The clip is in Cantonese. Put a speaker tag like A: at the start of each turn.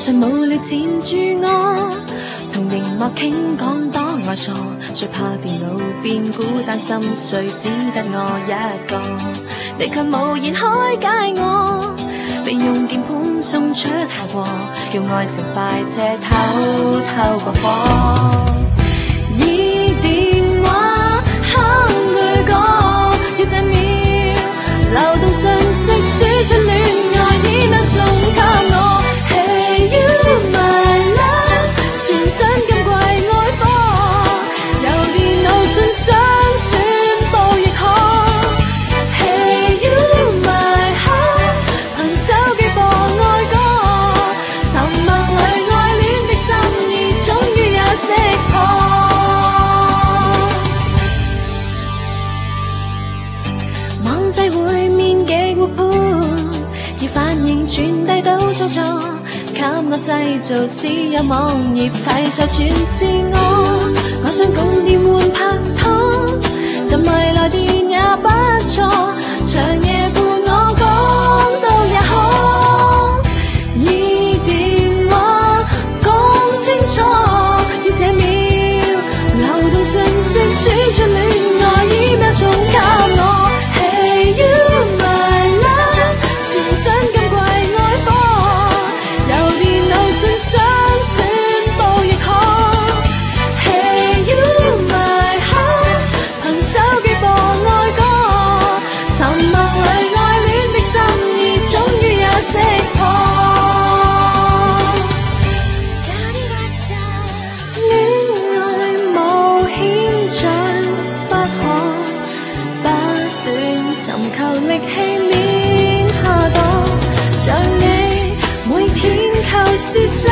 A: 信無力纏住我，同熒幕傾講當我傻，最怕電腦變孤單心碎，只得我一個，你卻無言開解我，利用鍵盤送出效果，用愛情快車偷偷過火。以電話敲淚講，要這秒流動訊息輸出戀愛，email送給我。Hey you my love， 傳真咁貴愛火，由電腦信箱宣佈亦可。Hey you my heart， 憑手機播愛歌，沉默裏愛戀的心意，終於也識破。網際會面極活潑，要反應傳遞到做作，給我製造私有網頁，題材全是我想共電換拍拖，沉迷來電也不錯，長夜伴我講到也好，以電話講清楚，要這秒流動訊息輸出戀愛，email送給我。Hey you my love， 傳真咁貴愛火，由電腦信箱宣佈亦可。Hey you my heart， 憑手機播愛歌，沉默裏愛戀的心意，終於也識破。戀愛無險象不可，不斷尋求力氣免下墮，像你每天構思。